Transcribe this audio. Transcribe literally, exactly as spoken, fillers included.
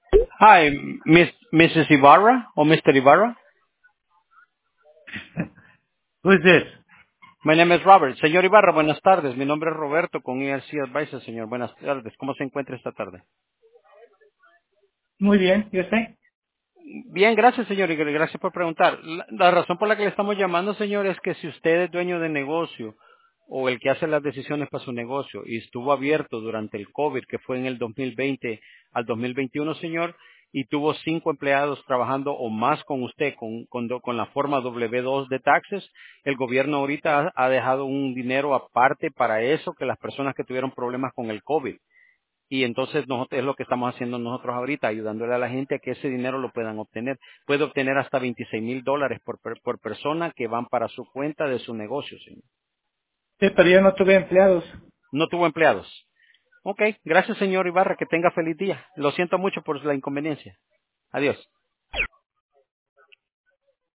Hi, Miss, missus Ibarra o mister Ibarra. Who's this? My name is Robert. Señor Ibarra, buenas tardes. Mi nombre es Roberto con E R C Advisor, señor. Buenas tardes. ¿Cómo se encuentra esta tarde? Muy bien, yo sé. Bien, gracias, señor, y gracias por preguntar. La, la razón por la que le estamos llamando, señor, es que si usted es dueño de negocio o el que hace las decisiones para su negocio y estuvo abierto durante el COVID, que fue en el dos mil veinte al dos mil veintiuno, señor, y tuvo cinco empleados trabajando o más con usted, con, con, do- con la forma W dos de taxes, el gobierno ahorita ha, ha dejado un dinero aparte para eso que las personas que tuvieron problemas con el COVID. Y entonces nosotros, es lo que estamos haciendo nosotros ahorita, ayudándole a la gente a que ese dinero lo puedan obtener. Puede obtener hasta veintiséis mil dólares por, per- por persona que van para su cuenta de su negocio, señor. Sí, pero yo no tuve empleados. No tuvo empleados. Ok, gracias, señor Ibarra, que tenga feliz día. Lo siento mucho por la inconveniencia. Adiós.